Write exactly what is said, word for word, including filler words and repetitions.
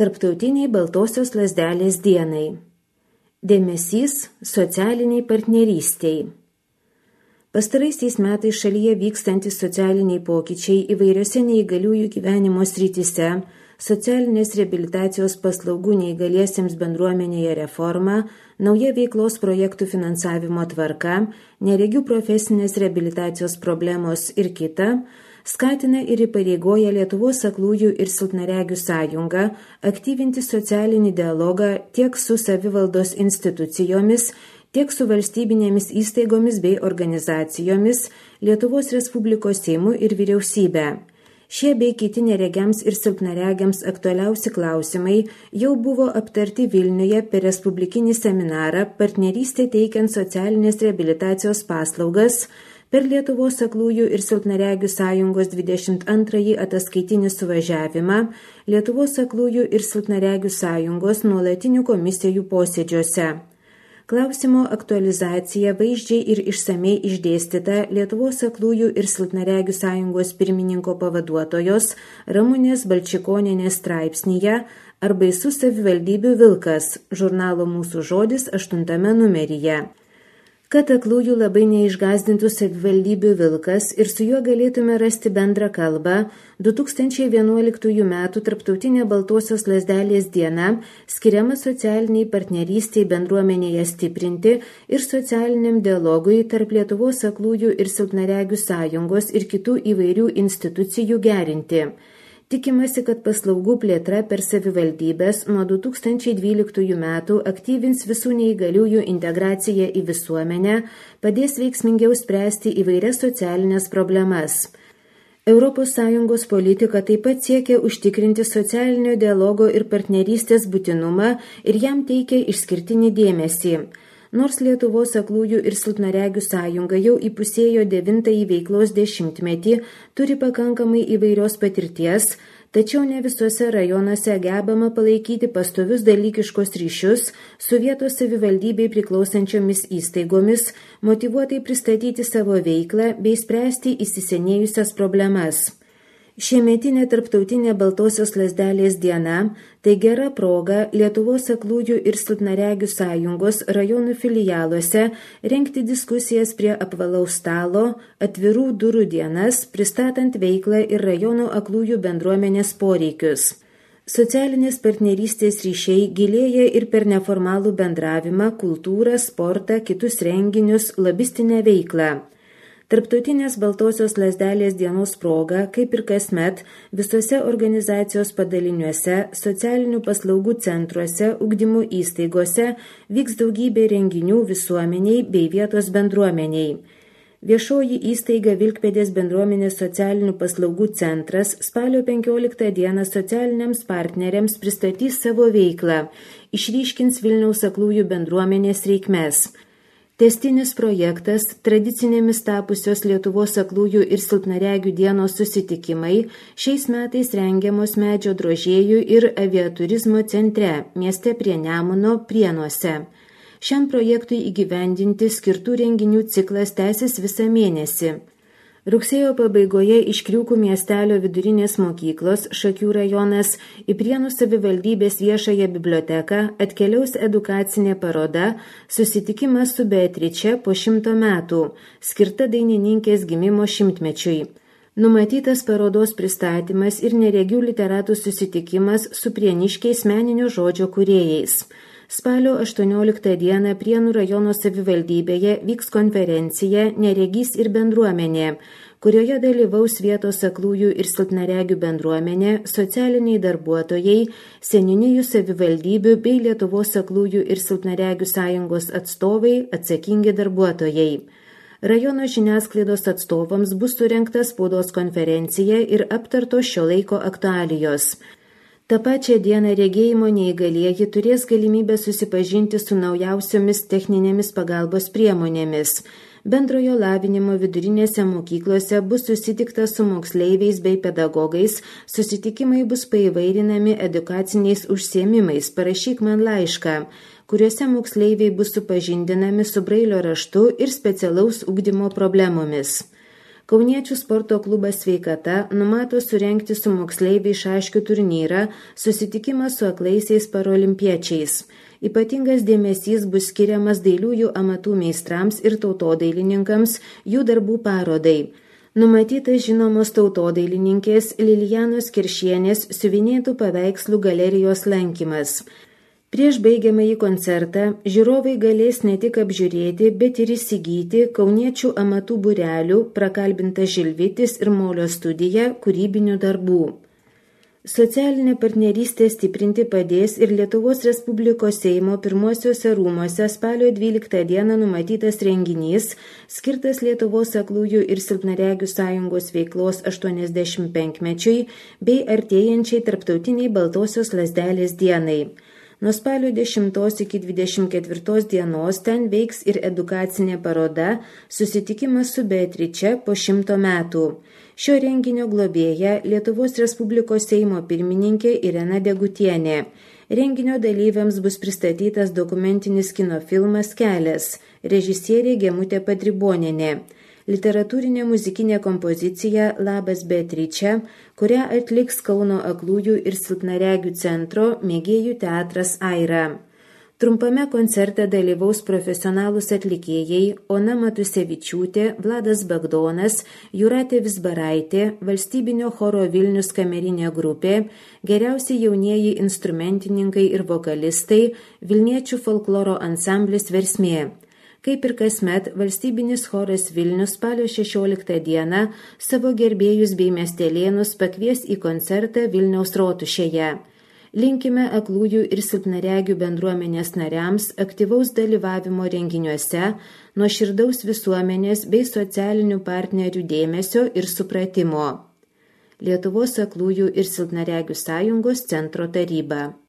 Tarptautiniai baltosios lazdelės dienai. Dėmesys socialiniai partnerystiai. Pastaraisiais metais šalyje vykstantis socialiniai pokyčiai įvairiose neįgaliųjų gyvenimo srityse, socialinės reabilitacijos paslaugų neįgaliesiems bendruomenėje reforma, nauja veiklos projektų finansavimo tvarka, neregių profesinės reabilitacijos problemos ir kita, skatina ir įpareigoja Lietuvos aklųjų ir silpnaregių sąjungą aktyvinti socialinį dialogą tiek su savivaldos institucijomis, tiek su valstybinėmis įstaigomis bei organizacijomis, Lietuvos Respublikos Seimu ir vyriausybe. Šie bei kiti neregiams ir silpnaregiams aktualiausi klausimai jau buvo aptarti Vilniuje per respublikinį seminarą partnerystė teikiant socialinės reabilitacijos paslaugas per Lietuvos aklųjų ir silpnaregių sąjungos dvidešimt antrąjį ataskaitinį suvažiavimą Lietuvos aklųjų ir silpnaregių sąjungos nuolatinių komisijų posėdžiuose. Klausimo aktualizacija vaizdžiai ir išsamei išdėstyta Lietuvos aklųjų ir silpnaregių sąjungos pirmininko pavaduotojos Ramunės Balčikonienės straipsnyje Ar baisus savivaldybių vilkas, žurnalo Mūsų žodis aštuntame numeryje. Kad aklųjų labai neišgąsdintų savivaldybių vilkas ir su juo galėtume rasti bendrą kalbą, du tūkstančiai vienuoliktųjų metų Tarptautinė baltosios lazdelės diena skiriama socialiniai partnerystiai bendruomenėje stiprinti ir socialiniam dialogui tarp Lietuvos aklųjų ir silpnaregių sąjungos ir kitų įvairių institucijų gerinti. Tikimasi, kad paslaugų plėtra per savivaldybės nuo du tūkstančiai dvyliktųjų metų aktyvins visų neįgaliųjų integraciją į visuomenę, padės veiksmingiau spręsti įvairias socialinės problemas. Europos Sąjungos politika taip pat siekia užtikrinti socialinio dialogo ir partnerystės būtinumą ir jam teikia išskirtinį dėmesį. Nors Lietuvos aklųjų ir silpnaregių sąjunga jau įpusėjo devintąjį veiklos dešimtmetį, turi pakankamai įvairios patirties, tačiau ne visuose rajonuose gebama palaikyti pastovius dalykiškos ryšius su vietos savivaldybei priklausančiomis įstaigomis, motyvuotai pristatyti savo veiklą bei spręsti įsisenėjusias problemas. Šiemetinė Tarptautinė baltosios lazdelės diena – tai gera proga Lietuvos aklųjų ir silpnaregių sąjungos rajonų filialuose rengti diskusijas prie apvalaus stalo, atvirų durų dienas, pristatant veiklą ir rajono aklųjų bendruomenės poreikius. Socialinės partnerystės ryšiai gilėja ir per neformalų bendravimą, kultūrą, sportą, kitus renginius, lobistinę veiklą. Tarptautinės baltosios lazdelės dienos proga, kaip ir kasmet, visose organizacijos padaliniuose, socialinių paslaugų centruose, ugdymo įstaigose vyks daugybė renginių visuomeniai bei vietos bendruomeniai. Viešoji įstaiga Vilkpėdės bendruomenės socialinių paslaugų centras spalio penkioliktą dieną socialiniams partneriams pristatys savo veiklą, išryškins Vilniaus aklųjų bendruomenės reikmes. Tęstinis projektas, tradicinėmis tapusios Lietuvos aklųjų ir silpnaregių dienos susitikimai, šiais metais rengiamos Medžio drožėjų ir aviaturizmo centre, mieste prie Nemuno, Prienuose. Šiam projektui įgyvendinti skirtų renginių ciklas tęsis visą mėnesį. Rugsėjo pabaigoje iš Kriūkų miestelio vidurinės mokyklos Šakių rajonas į Prienų savivaldybės viešąją biblioteką atkeliaus edukacinė paroda Susitikimas su Beatriče po šimto metų, skirta dainininkės gimimo šimtmečiui. Numatytas parodos pristatymas ir neregių literatų susitikimas su prieniškiais meninio žodžio kūrėjais. Spalio aštuonioliktą dieną Prienų rajono savivaldybėje vyks konferencija Neregys ir bendruomenė, kurioje dalyvaus vietos aklųjų ir silpnaregių bendruomenė, socialiniai darbuotojai, seniūnijų savivaldybių bei Lietuvos aklųjų ir silpnaregių sąjungos atstovai, atsakingi darbuotojai. Rajono žiniasklaidos atstovams bus surengta spaudos konferencija ir aptartos šio laiko aktualijos. Ta pačią dieną regėjimo neįgalieji turės galimybę susipažinti su naujausiomis techninėmis pagalbos priemonėmis. Bendrojo lavinimo vidurinėse mokyklose bus susitikta su moksleiviais bei pedagogais, susitikimai bus paįvairinami edukaciniais užsiėmimais, parašyk man laišką, kuriuose moksleiviai bus supažindinami su brailio raštu ir specialaus ugdymo problemomis. Kauniečių sporto klubas Sveikata numato surengti su moksleiviai šaškių turnyrą susitikimą su aklaisiais parolimpiečiais. Ypatingas dėmesys bus skiriamas dailiųjų amatų meistrams ir tautodailininkams jų darbų parodai. Numatytas žinomos tautodailininkės Lilijanos Kiršienės siuvinėtų paveikslų galerijos lankymas. Prieš baigiamąjį koncertą žiūrovai galės ne tik apžiūrėti, bet ir įsigyti kauniečių amatų būrelių Prakalbintas Žilvitis ir Molio studija kūrybinių darbų. Socialinė partnerystė stiprinti padės ir Lietuvos Respublikos Seimo pirmuosiuose rūmuose spalio dvyliktą dieną numatytas renginys, skirtas Lietuvos aklųjų ir silpnaregių sąjungos veiklos aštuoniasdešimtpenkmečiui bei artėjančiai tarptautiniai baltosios lazdelės dienai. Nuo spalio dešimtos iki dvidešimt ketvirtos dienos ten veiks ir edukacinė paroda Susitikimas su Beatriče po šimto metų. Šio renginio globėja Lietuvos Respublikos Seimo pirmininkė Irena Degutienė. Renginio dalyviams bus pristatytas dokumentinis kino filmas Kelias, režisierė Gemutė Padribonienė. Literatūrinė muzikinė kompozicija Labas Beatriče, kurią atliks Kauno aklųjų ir silpnaregių centro mėgėjų teatras Aira. Trumpame koncerte dalyvaus profesionalūs atlikėjai Ona Matusevičiūtė, Vladas Bagdonas, Jūratė Vizbaraitė, valstybinio choro Vilnius kamerinė grupė, geriausi jaunieji instrumentininkai ir vokalistai, Vilniečių folkloro ansamblis Versmė. Kaip ir kasmet, valstybinis choras Vilnius spalio šešioliktą dieną savo gerbėjus bei miestelėnus pakvies į koncertą Vilniaus rotušėje. Linkime aklųjų ir silpnaregių bendruomenės nariams aktyvaus dalyvavimo renginiuose, nuoširdaus visuomenės bei socialinių partnerių dėmesio ir supratimo. Lietuvos aklųjų ir silpnaregių sąjungos centro taryba.